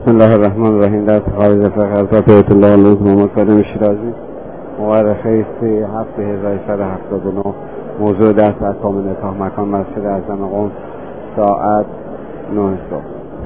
بسم الله الرحمن الرحیم. در خارج فقرات آیت الله علوز محمد صادق شیرازی مورخه 7179 موضوع درس احکام نکاح مکان مسجد اعظم قم ساعت 9 صبح.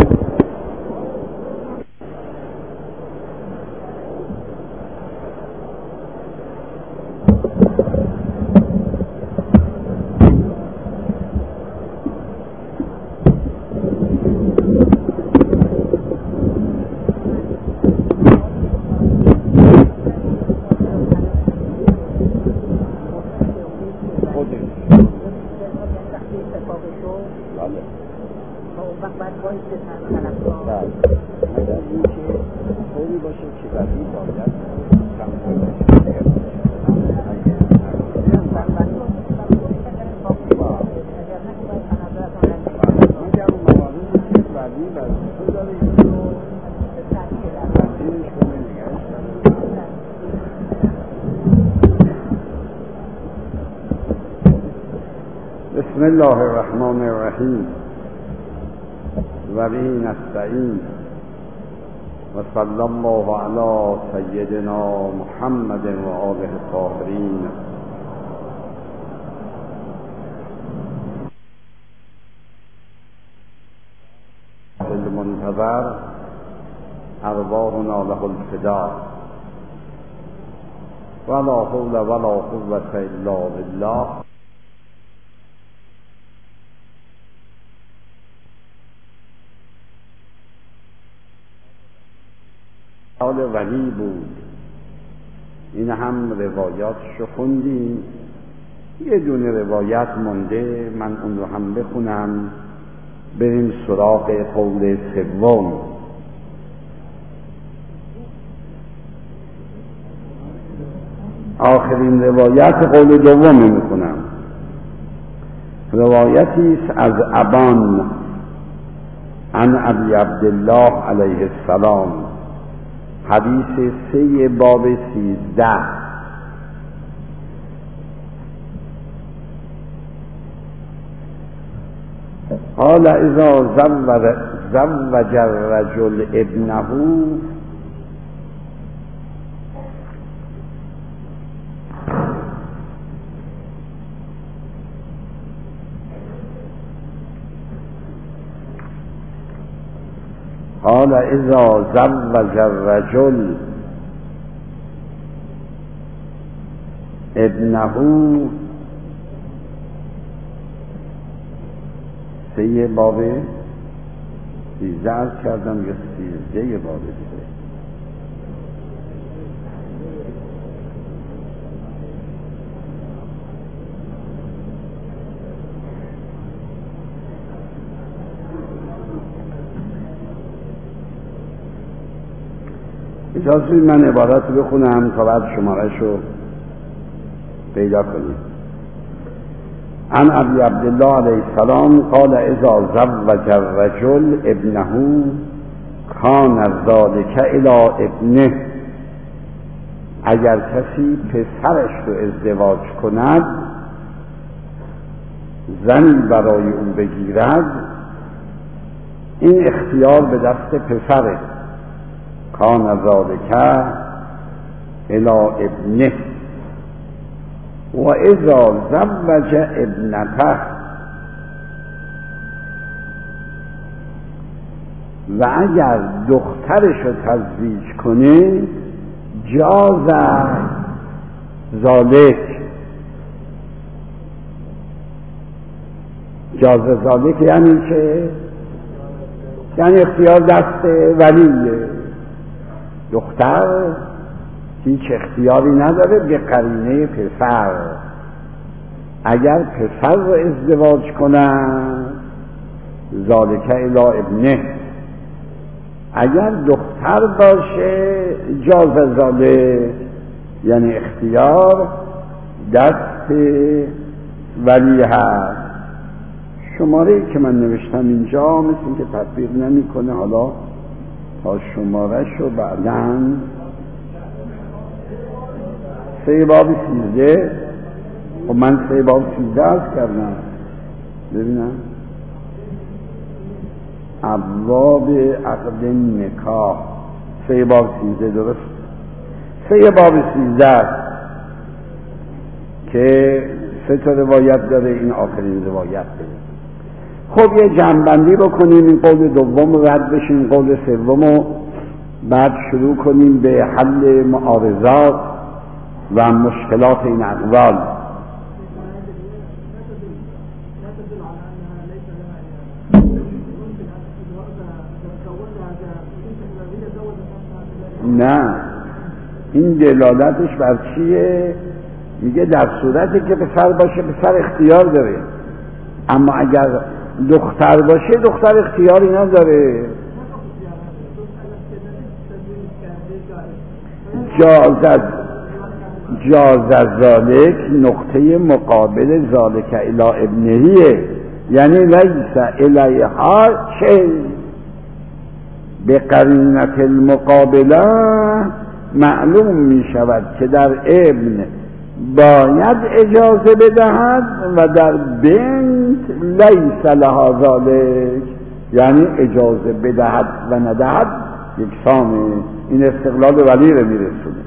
بسم الله الرحمن الرحیم و به نستعین و صلی الله علی سیدنا محمد و آله الطاهرین. المنتظر ارواحنا له الفداء ولا حول ولا قوة الا بالله. حال ولی بود. این هم روایاتشو خوندیم، یه دونه روایت مونده، من اون رو هم بخونم بریم سراغ قول سوم. آخرین روایت قول دوم میخونم. روایتی است از ابان عن ابی عبدالله علیه السلام، حدیث 3 باب 13. قال اذا زوج الرجل ابنه قال اذا زوج الرجل ابنه 3 باب 13 عرض کردم یا 13 باب 3. اجازه من عبارت رو بخونم تا بعد شمارش رو پیدا کنیم. عن ابی عبدالله علیه السلام قال اذا زوج الرجل ابنه کان ذلک الی ابنه. اگر کسی پسرش رو ازدواج کند، زنی برای اون بگیرد، این اختیار به دست پسره. کان ذلک الی ابنه و اذا زوج ابنته و اگر دخترش رو تزویج کنه جاز ذالک. جاز ذالک یعنی چه؟ یعنی اختیار دست ولیه. دختر هیچ اختیاری نداره به قرینه پسر. اگر پسر رو ازدواج کنن ذالک الی ابنه، اگر دختر باشه جاز ذالک، یعنی اختیار دست ولی هست. شماره که من نوشتم اینجا مثل این که تطبیق نمی کنه، حالا تا شمارش رو بعداً 3 باب 13. و من 3 باب 13 عرض کردم. ببینم ابواب عقد نکاح 3 باب 13 درست 3 باب 13 که 3 تا روایت داره، این آخرین روایت داره. خب یه جمع‌بندی بکنیم، این قول دوم رد بشیم، قول سوم و بعد شروع کنیم به حل معارضات و مشکلات این اقوال. نه، این دلالتش بر چیه؟ میگه در صورتی که پسر باشه پسر اختیار داره، اما اگر دختر باشه دختر اختیاری نداره. جاز ذالک نقطه مقابل ذالک الی ابنهیه، یعنی لیس الیها شیء. به قرینت المقابله معلوم می شود که در ابن باید اجازه بدهد و در بنت لیس لها ذالک، یعنی اجازه بدهد و ندهد یکسانه. این استقلال ولی رو میرسونه.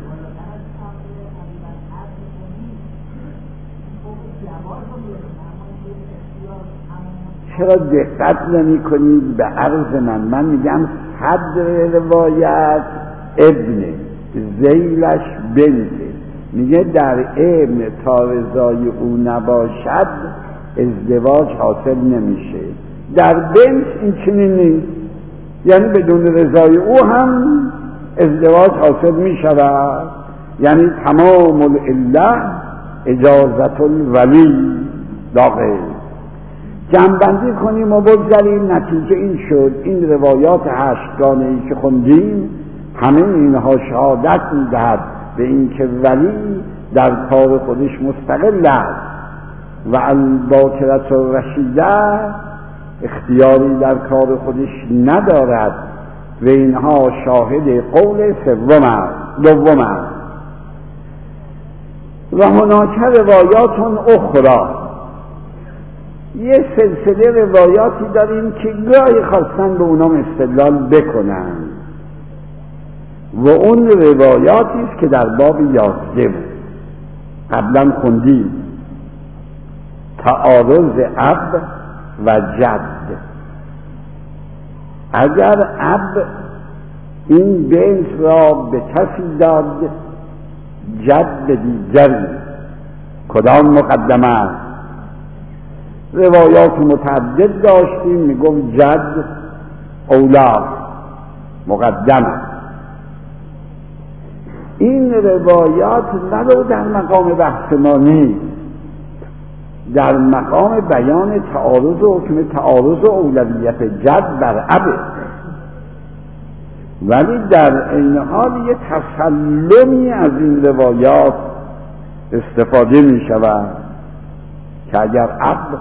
چرا دقت نمی کنید به عرض من میگم صدر روایت ابن ذیلش بنته، میگه در ابن تا رضای او نباشد ازدواج حاصل نمیشه، در بنت این چنین نیست، یعنی بدون رضای او هم ازدواج حاصل میشود، یعنی تمام العله اجازت الولی داخل. جمع‌بندی کنیم و بگذاریم. نتیجه این شد این روایات 8 گانه‌ای که خوندیم همه اینها شهادت میدهد به اینکه ولی در کار خودش مستقل است و الباکرة الرشیده اختیاری در کار خودش ندارد و اینها شاهد قول دوم است. و هناک روایات اخرى، یه سلسله روایاتی داریم که گاهی خواستن به اونام استدلال بکنن و اون روایاتی است که در باب 11 بود، قبلا خوندیم. تعارض اب و جد. اگر اب این بنت را به کسی داد، جد به دیگری، کدام مقدمه است؟ روایات متعدد داشتیم، میگم جد اولا مقدمه. این روایات ولو در مقام بحث ما نیست، در مقام بیان تعارض و حکم تعارض و اولویت جد بر ابه، ولی در این حال یه تسلمی از این روایات استفاده می شود که اگر اب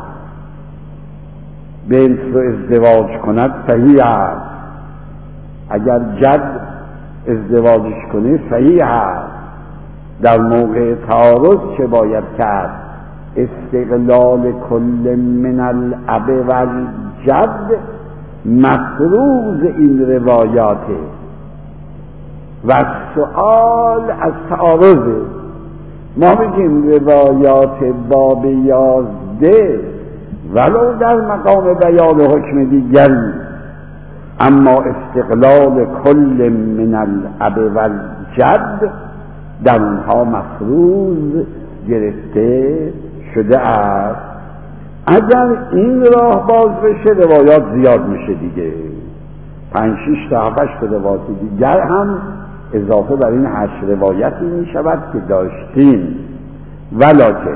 بنت رو ازدواج کند صحیح است، اگر جد ازدواجش کنه صحیح است. در موقع تعارض چه باید کرد؟ استقلال کل من الاب و الجد مفروض این روایاته و سؤال از تعارضه. ما بگیم روایات باب 11 ولو در مقام بیان حکم دیگری، اما استقلال کل من الاب و الجد در اونها مفروض گرفته شده است. اگر این راه باز بشه روایات زیاد میشه دیگه، 5 6 تا 8 روایت دیگر هم اضافه بر این 8 روایتی میشود که داشتیم. ولکن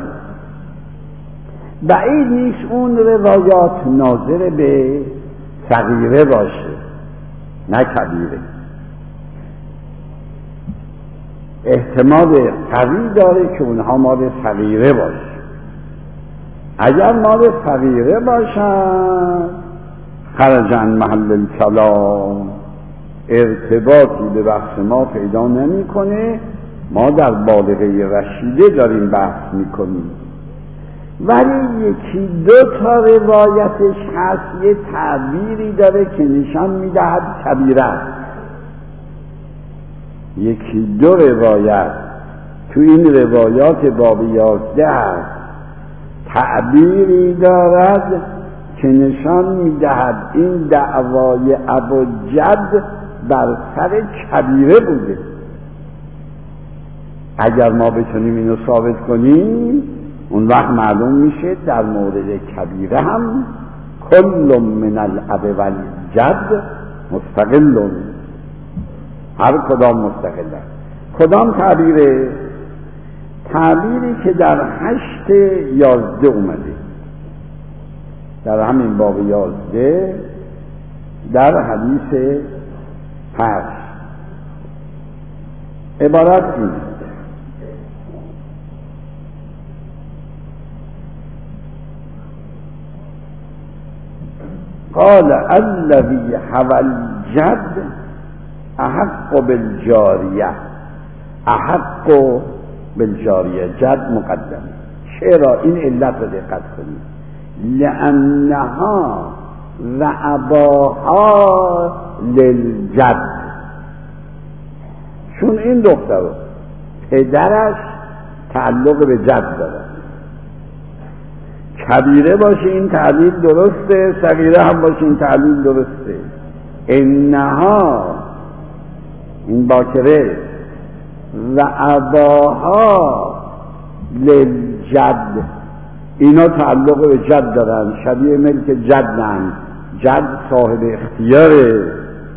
بعید نیست اون روایات ناظر به صغیره باشه نه کبیره، احتمال قوی داره که اونها مال صغیره باشه. اگر مال صغیره باشن خرج عن محل الکلام، ارتباطی به بحث ما پیدا نمیکنه. ما در بالغه رشیده داریم بحث میکنیم. ولی یکی دو تا روایتش هست یه تعبیری داره که نشان میدهد کبیره است. یکی دو روایت تو این روایات باب 11 هست تعبیری دارد که نشان میدهد این دعوای ابوجد بر سر کبیره بوده. اگر ما بتونیم اینو ثابت کنیم اون وقت معلوم میشه در مورد کبیره هم کل من الاب والجد مستقل، هر کدام مستقل است. کدام تعبیره؟ تعبیری که در 8:11 اومده، در همین باب 11 در حدیث 8 عبارت اینه: قال الذي حوى الجد احق بالجاریه. احق بالجاریه، جد مقدم. چرا؟ این علت رو دقت کنید. لانها و اباها للجد، چون این دختر پدرش تعلق به جد داره. کبیره باشه این تعلیل درسته، صغیره هم باشه این تعلیل درسته. انها این باکره و اباها للجد، اینا تعلق به جد دارن، شبیه ملک جدن، جد صاحب اختیاره.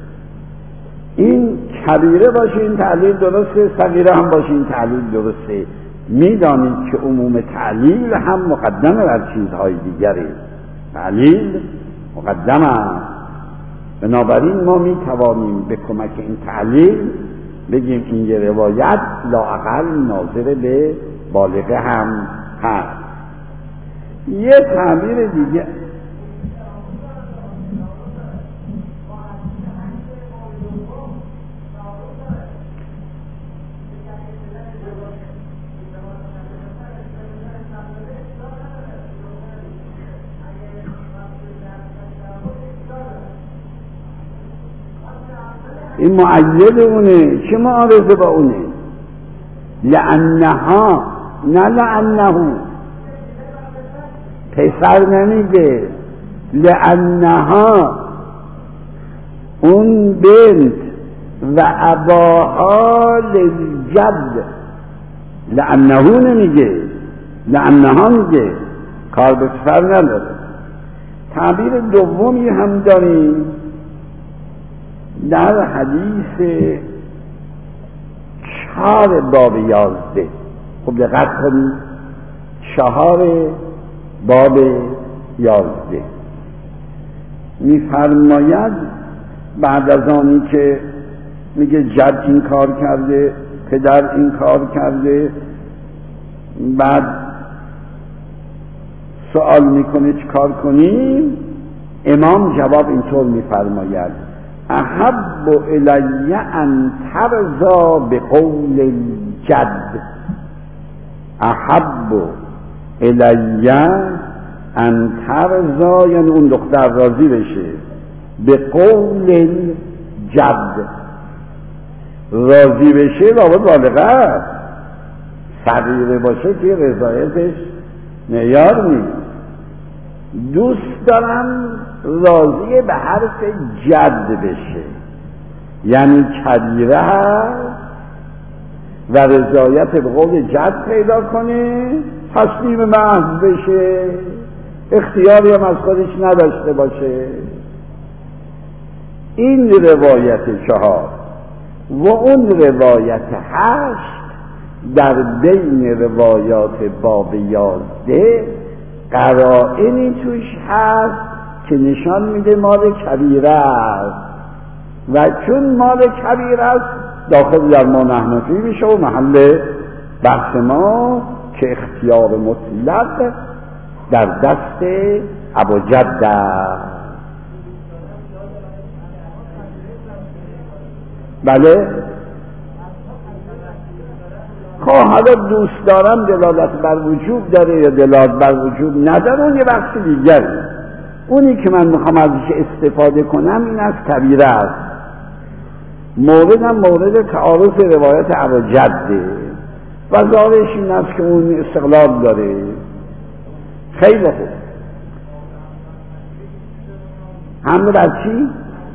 این کبیره باشه این تعلیل درسته، صغیره هم باشه این تعلیل درسته. میدانید که عموم تعلیل هم مقدمه بر چیزهای دیگری. تعلیل مقدم است. بنابراین ما میتوانیم به کمک این تعلیل بگیم این یه روایت لااقل ناظر به بالغه هم هست. یه تعبیر دیگه این معید اونه، چه معارضه با اونه؟ لانها، نه لانه، پسر نمیگه، لانها اون بنت و اباها للجد، لانه نمیگه، لانها میگه، کار به پسر نداره. تعبیر دومی هم داریم در حدیث 4 باب 11. خب دقت کنید، 4 باب 11 میفرماید بعد از آنی که میگه جد این کار کرده، پدر این کار کرده، بعد سوال میکنه چه کار کنیم؟ امام جواب اینطور میفرماید: احب الی ان ترضا بقول الجد. احب الی ان ترضا یعنی اون دختر راضی بشه، بقول الجد، راضی بشه لابد بالغه، صغیره باشه که رضایتش معیار نیست. دوست دارم راضی به حرف جد بشه، یعنی کبیره هست و رضایت به قول جد پیدا کنه، تسلیم محض بشه، اختیاری هم از خودش نداشته باشه. این روایت 4 و اون روایت 8 در بین روایات باب 11 قرائنی توش هست که نشان میده مال کبیره است و چون مال کبیره است داخل در ما نحنفی میشه و محل بحث ما که اختیار مطلق در دست ابوجد است. بله حالا دوست دارم دلالت بر وجوب داره یا دلالت بر وجوب نداره، اون یه بحث دیگره. اونی که من میخوام ازش استفاده کنم این از کبیره است. موردم مورد تعارض روایت ابوجده و ظاهرش این است که اون استقلال داره. خیلی خوب. حمله بر چی؟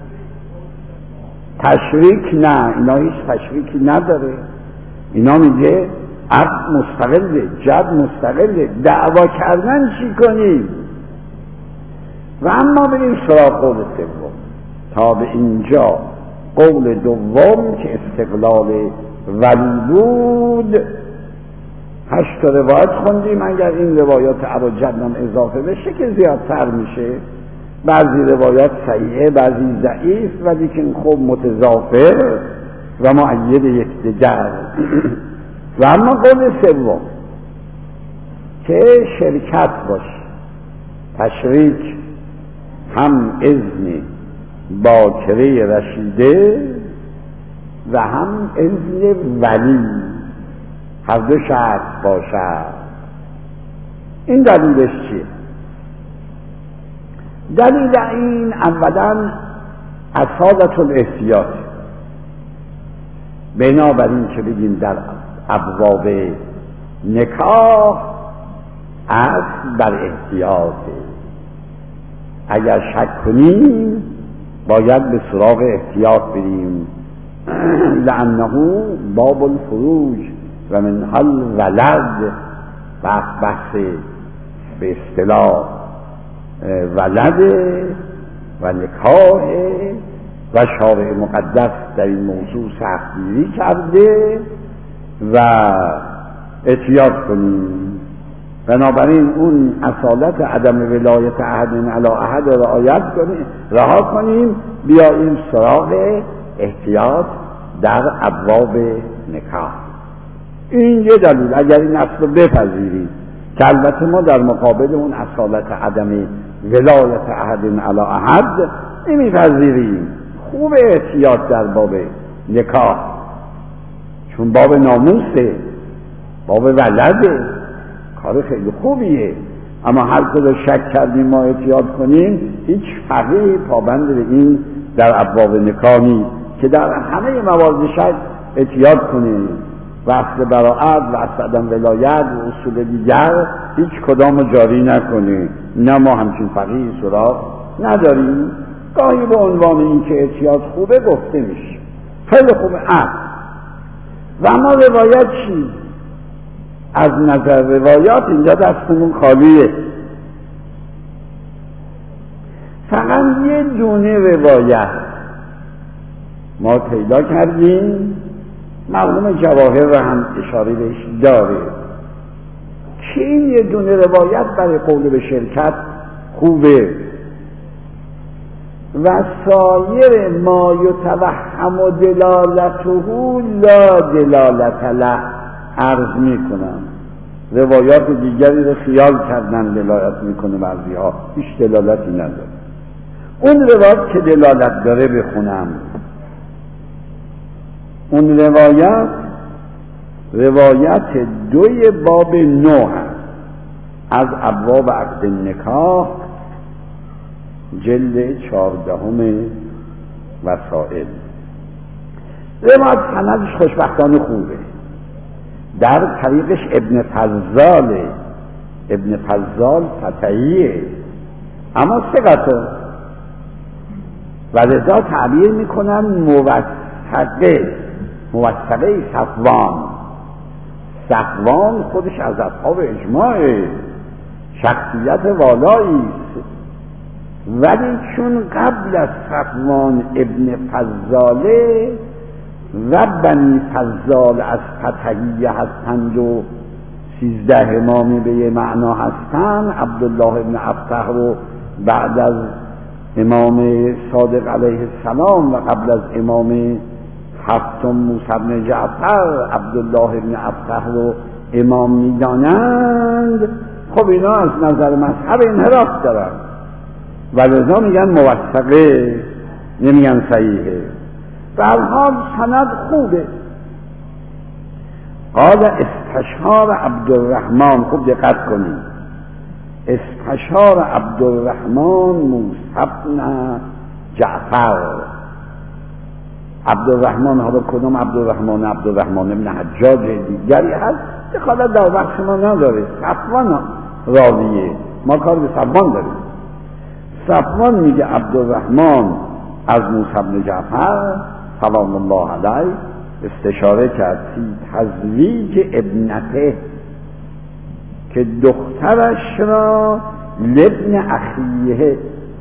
تشریک نه، اینا هیچ تشریکی نداره. اینا میگه عبد مستقله، جد مستقله، دعوا کردن چی کنیم؟ و اما بریم سراغ قول سوم. تا به اینجا قول دوم که استقلال ولی بود 8 روایت خوندیم. اگر این روایات ابوجد هم اضافه بشه که زیادتر میشه. بعضی روایات صحیحه، بعضی ضعیف، ولی که خب متضافر و مؤید یکدیگر. و اما قول سوم که شرکت باشه، تشریک، هم اذن باکره رشیده و هم اذن ولی، هر دو شرط باشد. این دلیلش چیه؟ دلیل این اولا اصالت الاحتیاط. بنابراین که بگیم در ابواب نکاح اصل بر احتیاطه. اگر شک کنیم باید به سراغ احتیاط بریم. لانه باب الفروج و منها الولد، بحث به اصطلاح ولد و نکاح و شارع مقدس در این موضوع سختگیری کرده و احتیاط کنیم. بنابراین اون اصالت عدم ولایت احد علی احد رها کنیم، بیاییم سراغ احتیاط در ابواب نکاح. این یه دلیل. اگر این اصل رو بپذیریم که البته ما در مقابل اون اصالت عدم ولایت احد علی احد نمیپذیریم، خوب احتیاط در باب نکاح، چون باب ناموسه، باب ولده، کار خیلی خوبیه. اما هر کجا شک کردیم ما احتیاط کنیم، هیچ فقیه پابند به این در ابواب نکاح نیست که در همه موارد شک احتیاط کنیم و اصل براءت و اصل عدم ولایت و اصول دیگر هیچ کدام جاری نکنیم. نه، ما همچین فقیه سراغ نداریم. گاهی به عنوان این که احتیاط خوبه گفته میشه. خیلی خوبه. و اما روایت چی؟ از نظر روایات اینجا دستمون خالیه. فقط یه دونه روایت ما پیدا کردیم، معلوم جواهر رو هم اشاره بهش داره، که این یه دونه روایت برای قول به شرکت خوبه و سایر ما یتوهم دلالته لا دلالت له. عرض میکنم روایات دیگری رو خیال کردن دلالت میکنه، بعضی ها هیچ دلالتی نداره. اون روایت که دلالت داره بخونم. اون روایت 2 باب 9 هست از ابواب عقد نکاح، جلد 14 وسائل. روایت سندش خوشبختانه خوبه. در طریقش ابن فضال فتحیه، اما ثقته و لذا تعبیر میکنن موثقه صفوان خودش از اصحاب اجماع، شخصیت والایی است، ولی چون قبل از صفوان ابن فضاله و بنی فضال از فتحیه هستند و 13 امامی به یه معنا هستند. عبدالله ابن افته رو بعد از امام صادق علیه السلام و قبل از امام هفتم موسی بن جعفر عبدالله ابن افته رو امام میدانند. خب اینا از نظر مذهب انحراف دارن و لذا میگن موثقه، نمیگن صحیحه. در حال سند خوبه. قال استشار عبدالرحمن، خوب دقت کنید، استشار عبدالرحمن موسی بن جعفر. عبدالرحمن، حالا کدوم عبدالرحمن؟ عبدالرحمن بن حجاج دیگری هست، دخالت در بخش ما نداره. صفوان راویه، ما کار به صفوان داریم. صفوان میگه عبدالرحمن از موسی بن جعفر سلام الله علیه استشاره کرد فی تزویج ابنته، که دخترش را لابن اخیه،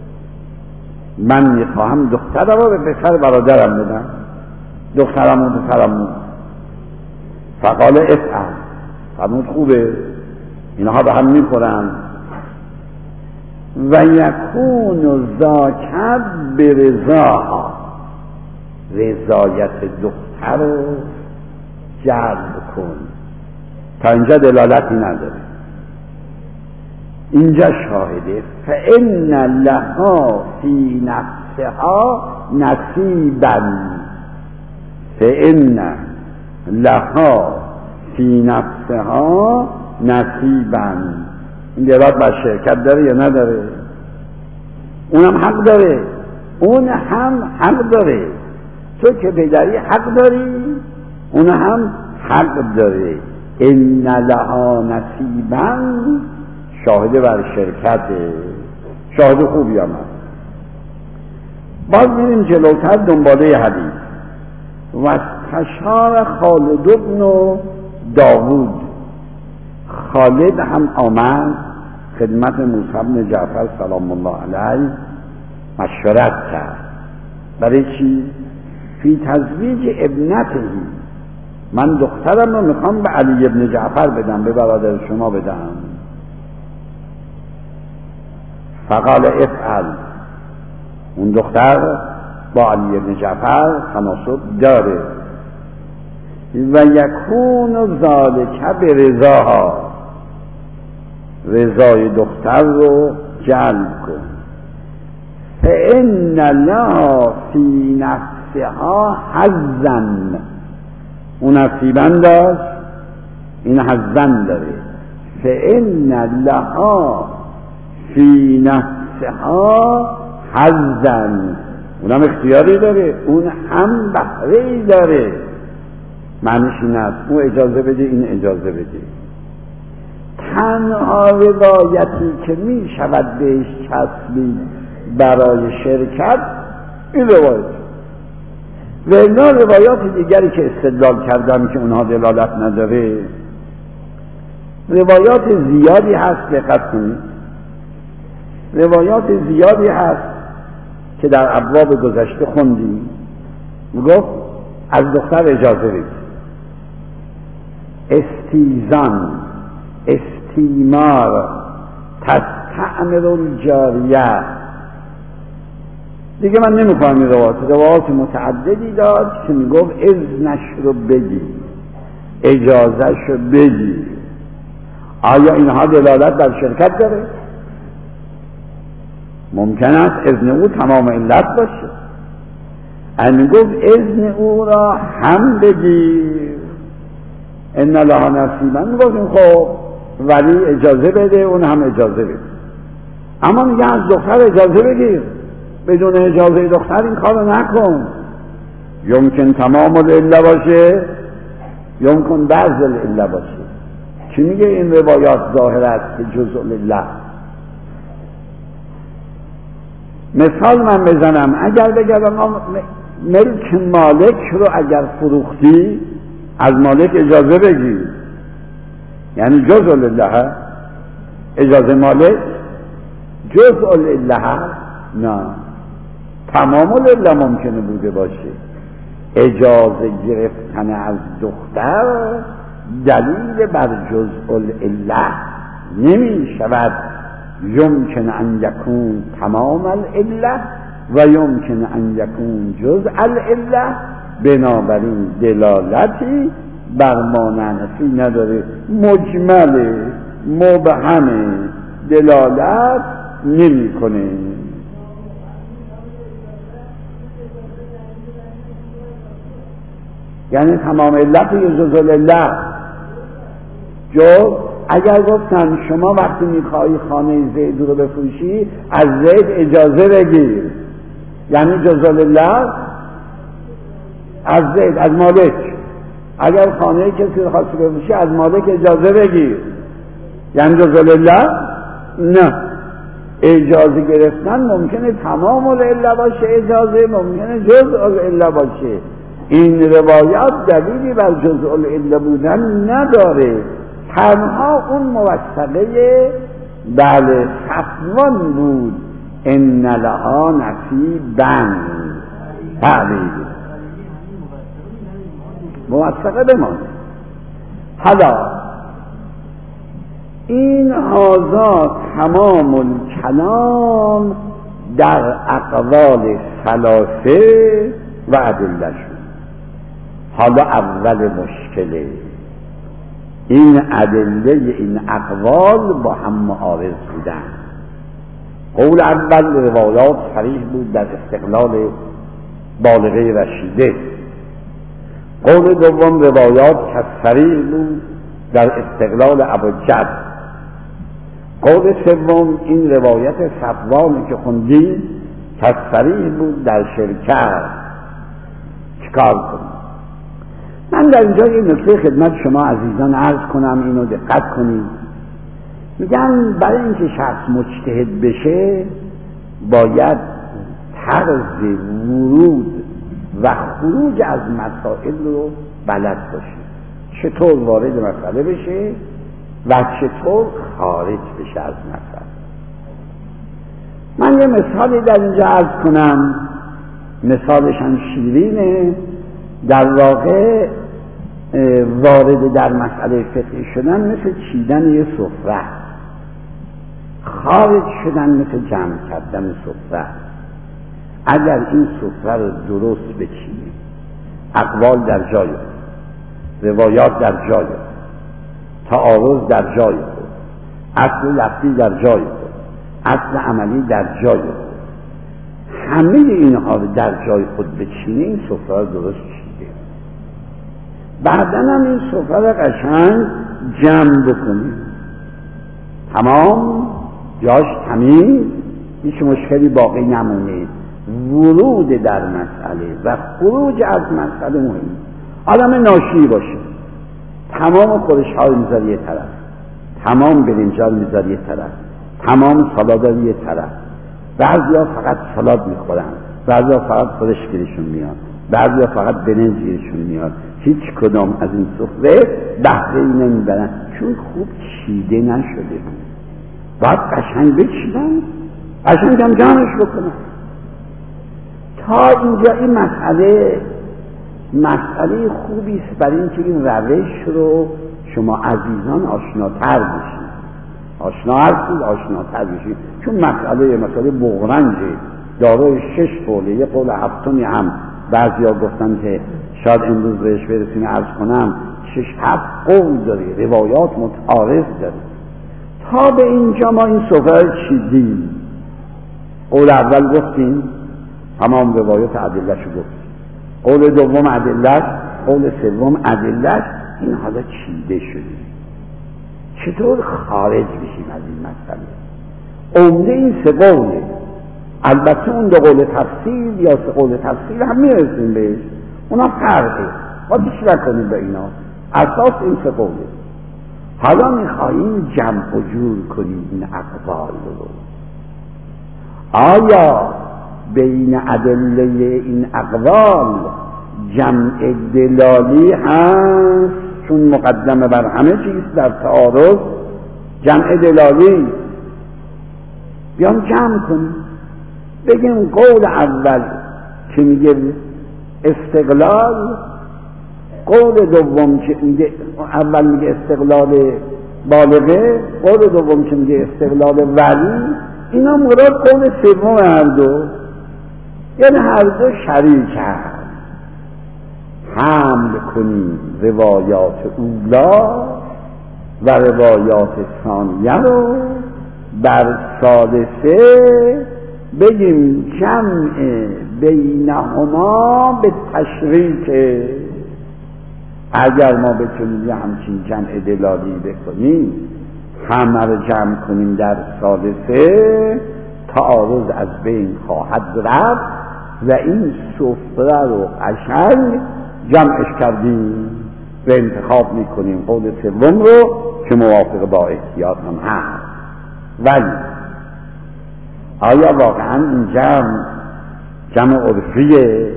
من میخواهم دخترم رو به پسر برادرم بدم، دخترم و پسرم. فقال افعل، فرمود خوبه، اینها به هم میخورن. و یکون ذاکر برضاها، رضایت دختر رو جلب کن. تا اینجا دلالتی نداره. اینجا شاهده فإن لها فی نفسها نصیبا، فإن لها فی نفسها نصیبا. این دلالت بر شرکت داره یا نداره؟ اونم حق داره، اون هم حق داره. تو که پدری حق داری، اون هم حق داره. ان لها نصیبا شاهد بر شرکته، شاهد خوبی هم هست. باز میریم جلوتر دنباله حدیث. و استشار خالد بن داوود، خالد هم آمد خدمت موسی بن جعفر سلام الله علیه مشورت کرد. برای چی؟ فی تزویج ابنته، من دخترم رو میخوام به علی ابن جعفر بدم، به برادر شما بدم. فقال افعل، اون دختر با علی ابن جعفر تناسب داره. و یکون ذالک برضاها، رضای دختر رو جلب کن. فإن لها فی نفسها حظا، اون نصیبا داشت، این حظا داره. فإن لها فی نفسها حظا، اونم اختیاری داره، اون هم بهره‌ای داره. معنیش این است اون اجازه بده، این اجازه بده. تنها روایتی که می شود بهش چسبید برای شرکت این روایت، و اینا روایات دیگری که استدلال کردم که اونها دلالت نداره. روایات زیادی هست، دقت کنید، روایات زیادی هست که در ابواب گذشته خوندیم. میگفت از دختر اجازه بگیر، استیزان، استیمار، تستعمر الجاریه. دیگه من نمیخوام این روایات متعددی داد که میگفت اذنش رو بگیر، اجازهش رو بگیر. آیا اینها دلالت بر شرکت داره؟ ممکن است اذن او تمام علت باشه. ان گفت اذن او را هم بگیر، ان لها نصیبا، میگفتیم خب ولی اجازه بده، اون هم اجازه بده. اما میگه از دختر اجازه بگیر، بدون اجازه دختر این کارو نکن. یمکن تمام العله باشه، یمکن بعض العله باشه. چی میگه این روایات ظاهر است که جزء العله؟ مثال من بزنم، اگر بگم ملک مالک رو اگر فروختی از مالک اجازه بگیر، یعنی جزء العله. اجازه مالک جزء العله نه، تمام العله ممکنه بوده باشه. اجازه گرفتن از دختر دلیل بر جزء العله نمی شود. یمکن ان یکون تمام العله و یمکن ان یکون جزء العله. بنابراین دلالتی بر مانعنفی نداره، مجمل مبهم دلالت نمی کنه. یعنی تمام علت جزء العله جز اگر گفتن شما وقتی میخوایی خانه زید رو بفروشی از زید اجازه بگیر، یعنی جزء لله از زید، از مالک. اگر خانه کسی رو خواستی بفروشی از مالک اجازه بگیر، یعنی جزء لله. نه، اجازه گرفتن ممکنه تمام العله باشه اجازه، ممکنه جزء العله باشه. این روایات دلیلی بر جزء العله بودن نداره، تنها اون موثقه بله صفوان بود، ان لها نصیبا، بله موثقه بمانه. حالا این هذا تمام الکلام در اقوال ثلاثه و ادله شد. حالا اول مشکله این ادله، این اقوال با هم معارض بودن. قول اول روایات صریح بود در استقلال بالغه رشیده، قول دوم روایات صریح بود در استقلال ابوجد، قول سوم این روایت صفوانی که خوندیم صریح بود در شرکت. چیکار کنیم؟ من در اینجا یه نکته خدمت شما عزیزان عرض کنم، اینو دقت کنید. میگن برای اینکه شخص مجتهد بشه باید طرز ورود و خروج از مسائل رو بلد باشه، چطور وارد مسئله بشه و چطور خارج بشه از مسئله. من یه مثالی در اینجا عرض کنم، مثالش هم شیرینه. در واقع وارد در مسئله فقهی شدن مثل چیدن یه سفره، خارج شدن مثل جمع کردن سفره. اگر این سفره رو درست بچینیم، اقوال در جای خود، روایات در جای خود، تعارض در جای خود، اصل لفظی در جای خود، اصل عملی در جای خود، همه اینها رو در جای خود بچینیم، این سفره رو درست چیده. بعداً هم این سفره رو قشنگ جمع بکنیم، تمام جاش تمیز، هیچ مشکلی باقی نمونه. ورود در مسئله و خروج از مسئله مهم. آدم ناشی باشه، تمام خورش ها رو میذاره یه طرف، تمام برنجال میذاره یه طرف، تمام سالاد رو یه طرف. بعضیا فقط سالاد میخورن، بعضیا فقط خورش گیرشون میاد، بعضیا فقط برنج گیرشون میاد. هیچ کدام از این سفره بهره‌ای نمیبرن چون خوب چیده نشده. باید قشنگ بچیدن، قشنگ هم جمعش بکنن. تا اینجا این مسئله خوبی است برای اینکه این روش رو شما عزیزان آشناتر بشید، آشناتر بشید. چون مسئله بغرنجه دارای 6 قوله، یه قول هفتمی هم بعضیا گفتن که شاید امروز بهش برسیم عرض کنم 6-7 قول داره، روایات متعارض داره. تا به اینجا ما این سفره چیدیم، قول اول گفتیم، تمام روایات ادله‌شو گفتیم، قول دوم ادله‌اش، قول سوم ادله‌اش، این حالا چیده شده. چطور خارج بشیم از این مسئله؟ عمده این 3 قوله. البته اون 2 قول تفصیل یا 3 قول تفصیل هم میرسیم بهش، اونا فرقه، ما بیش نکنیم به اینا. اساس این 3 قوله. حالا میخواییم جمع و جور کنیم این اقوال رو. آیا بین ادله این اقوال جمع دلالی هست؟ چون مقدمه بر همه چیز در تعارض جمع دلالی. بیام جمع کنیم، بگیم قول اول که میگه استقلال، قول دوم که میگه اول میگه استقلال بالغه، قول دوم که میگه استقلال ولی، اینا مراد قول سوم هر دو، یعنی هر دو شریک هست. حمل کنیم روایات اولا و روایات ثانیه رو بر ثالثه، بگیم جمع بینهما به تشریک. اگر ما بتونیم یه همچین جمع دلالی بکنیم، همه رو جمع کنیم در ثالثه، تعارض از بین خواهد رفت و این سفره رو قشنگ جمعش کردیم و انتخاب میکنیم قول سوم رو که موافق با احتیاط هم هست. ولی آیا واقعا این جمع عرفیه؟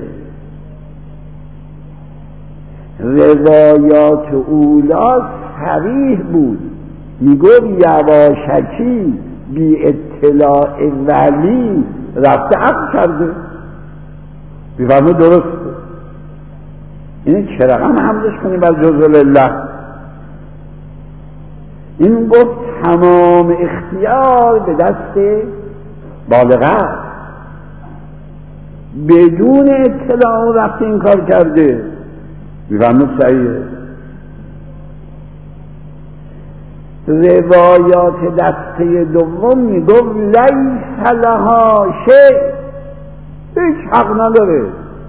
روایات اولا صریح بود، میگفت یواشکی بی اطلاع ولی رفته عقد کرده. بیفرمود درست، این چه رقم حملش کنیم بر جزء لله؟ این گفت تمام اختیار به دست بالغ، بدون اطلاع رفته این کار کرده. بیفرمود صحیحه. روایات دسته دوم میگفت لیس لها شیء، هیچ حق نداره،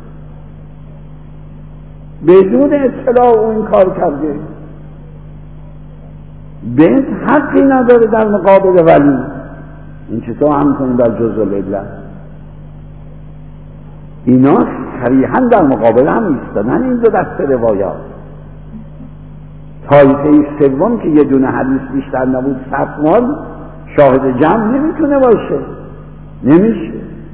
بدون اطلاع او این کار کرده، بنت حقی نداره در مقابل ولی. این چطور هم کنیم در جزء لله؟ اینا صریحا در مقابل هم ایستادن این دو دسته روایات. طایفه سوم که یه دونه حدیث بیشتر نبود 100 مال شاهد جمع نمیتونه باشه، نمیشه.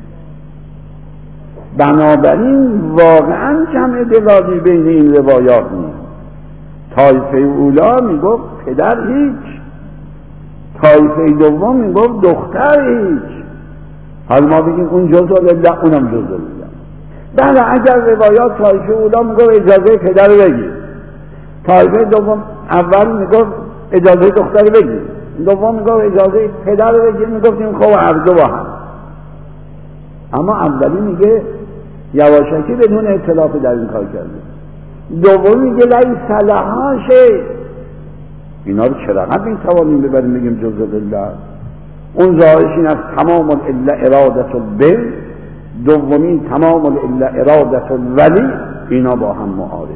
بنابراین واقعا جمع دلالی بین این روایات نیست. طایفه اولا میگفت پدر هیچ، طایفه دوم میگفت دختر هیچ. حالا ما بگیم اون جزء لله اونم جزء لله. بله اگر روایات طایفه اولا میگفت اجازه پدر رو بگیر، طایفه دوم اول میگفت اجازه دختر رو بگیر، دوم میگفت اجازه پدر رو بگیر، میگفتیم خب هر دو با هم. اما اولی میگه یواشکی بدون اطلاف در این کار کرده، دوم میگه لیس لها شیء. اینا رو چه رقم میتوانیم ببریم بگیم جزء لله؟ اون ظاهرش این از تمام الا ارادة البر، دومی تمام الا ارادة الولی، اینا با هم معارضه.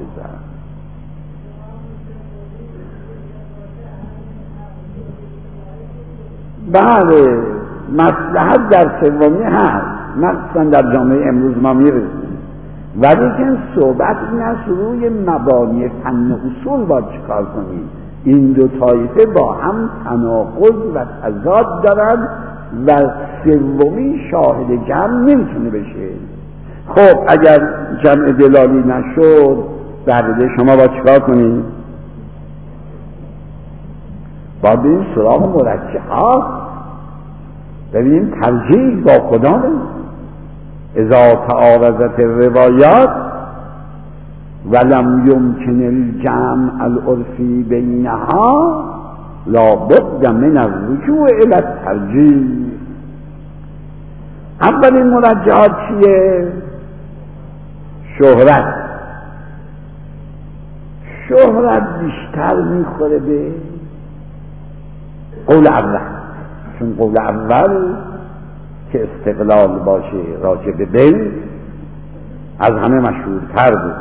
بله مصلحت در سومی هست، مخصوصا در جامعه امروز ما میرسیم، ولی که صحبت این از روی مبانی فن اصول باید چکار کنیم. این دو طایفه با هم تناقض و تضاد دارن و سومی شاهد جمع نمیتونه بشه. خب اگر جمع دلالی نشد بعد شما باید چکار کنیم؟ باید بریم سراغ مرجحات، ببینیم ترجیح با کدامه. اذا تعارضت الروایات ولم يمكن الجمع العرفی بینها لابد من الرجوع الى الترجیح. اولین مرجحات چیه؟ شهرت بیشتر میخوره به قول اول، چون قول اول که استقلال باشه راجع به بین از همه مشهورتر بود.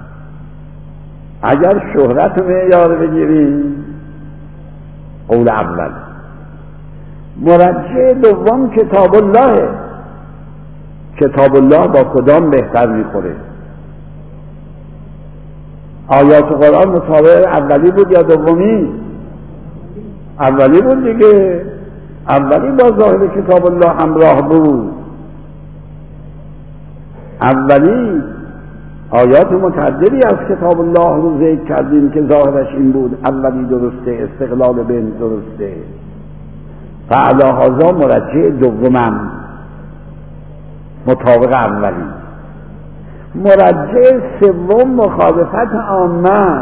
اگر شهرت معیار بگیریم قول اول. مرجح دوم کتاب الله، کتاب الله با کدام بهتر میخوره؟ آیات قرآن مطابق اولی بود یا دومی؟ اولی بود دیگه، اولی با ظاهر کتاب الله همراه بود. اولی آیات متعددی از کتاب الله رو ذکر کردیم که ظاهرش این بود، اولی درسته، استقلال بین درسته. فعلی هذا مرجح دومم مطابق اولی. مرجح سوم مخالفت عامه،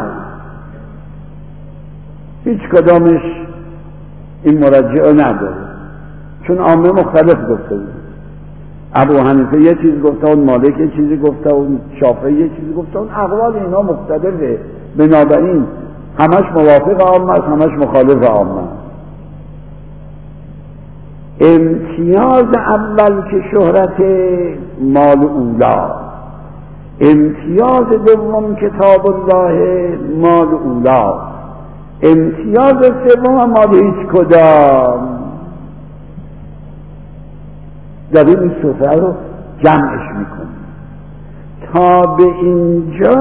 هیچ کدامش این مرجع رو نداره، چون عامه مختلف گفته بود. ابو حنیفه یه چیز گفته، اون مالک یه چیزی گفته، اون شافعی یه چیزی گفته، اون اقوال اینا مختلفه، بنابراین همش موافق عامه است، همش مخالف عامه. امتیاز اول که شهرت مال اولا، امتیاز دوم کتاب الله مال اولا، امتیاز سوم مال هیچ کدام. داریم این سفره رو جمعش میکنیم. تا به اینجا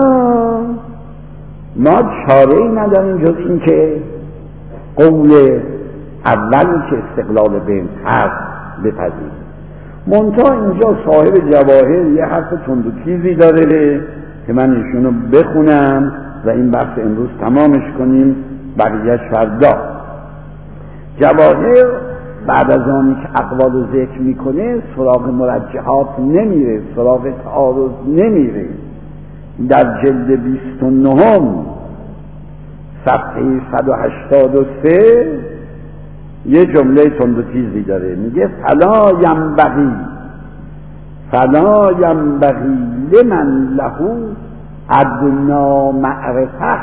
ما چاره‌ای نداریم جز این که قول اولی که استقلال بین هست بپذیریم. منتها اینجا صاحب جواهر یه حرف تند و تیزی داره که من ایشونو بخونم و این بحث امروز تمامش کنیم، بقیه‌اش فردا. جواهر بعد از آنی که اقوال رو ذکر میکنه سراغ مرجحات نمیره، سراغ تعارض نمیره. در جلد 29 صفحه 183 یه جمله تند و تیزی داره، میگه فلا ینبغی لمن له ادنا معرفه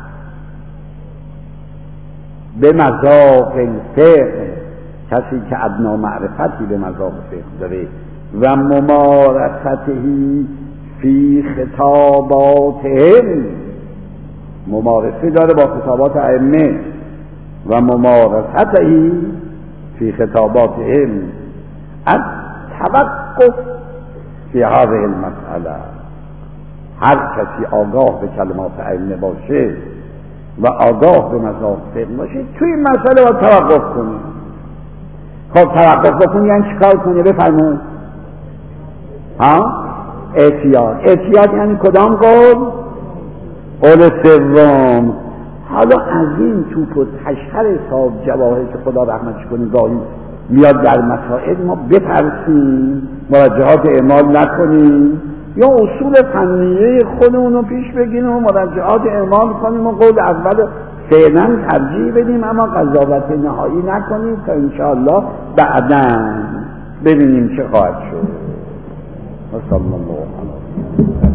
به مذاق الفقه، کسی که ادنا معرفتی به مذاق فقه داره و ممارستهی فی خطاباتهم، ممارسه داره با خطابات ائمه و ممارستهی فی خطاباتهم از توقف فی هذه المسئله. هر کسی آگاه به کلمات ائمه باشه و آگاه به مذاق فقه باشه توی این مسئله باید توقف کنه. خب توقف بکنی یعنی چیکار کنه؟ بفرمایید. اعتیاد یعنی کدام قول؟ قول سوم. حالا از این توپ و تشخر صاحب جواهر که خدا رحمتش کنه گاهی میاد در مسائل ما بترسیم، مرجحات اعمال نکنیم یا اصول فنیه خودمون رو پیش بگیریم و مرجحات اعمال کنیم و قول اول فعلا ترجیح بدیم اما قضاوت نهایی نکنیم تا انشاءالله بعداً ببینیم چه خواهد شد. و صلی الله علیه